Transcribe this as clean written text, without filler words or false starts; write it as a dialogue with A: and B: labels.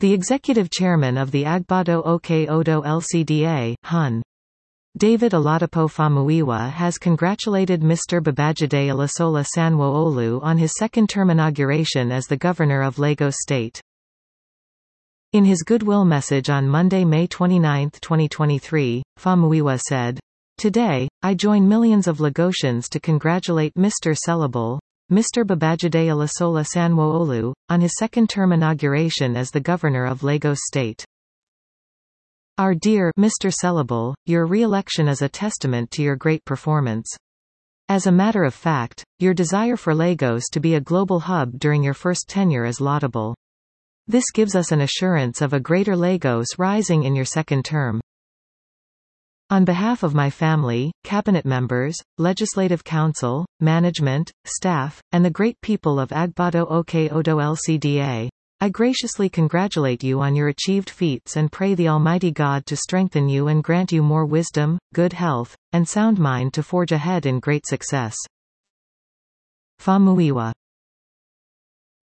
A: The executive chairman of the Agbado Oke Odo LCDA, Hon. David Oladipo Famuyiwa has congratulated Mr. Babajide Olasola Sanwo-Olu on his second-term inauguration as the governor of Lagos State. In his goodwill message on Monday, May 29, 2023, Famuyiwa said, "Today, I join millions of Lagosians to congratulate Mr. Sellable, Mr. Babajide Olasola Sanwo-Olu, on his second-term inauguration as the governor of Lagos State. Our dear Mr. Sellable, your re-election is a testament to your great performance. As a matter of fact, your desire for Lagos to be a global hub during your first tenure is laudable. This gives us an assurance of a greater Lagos rising in your second term. On behalf of my family, cabinet members, legislative council, management, staff, and the great people of Agbado Oke Odo LCDA, I graciously congratulate you on your achieved feats and pray the Almighty God to strengthen you and grant you more wisdom, good health, and sound mind to forge ahead in great success." Famuyiwa.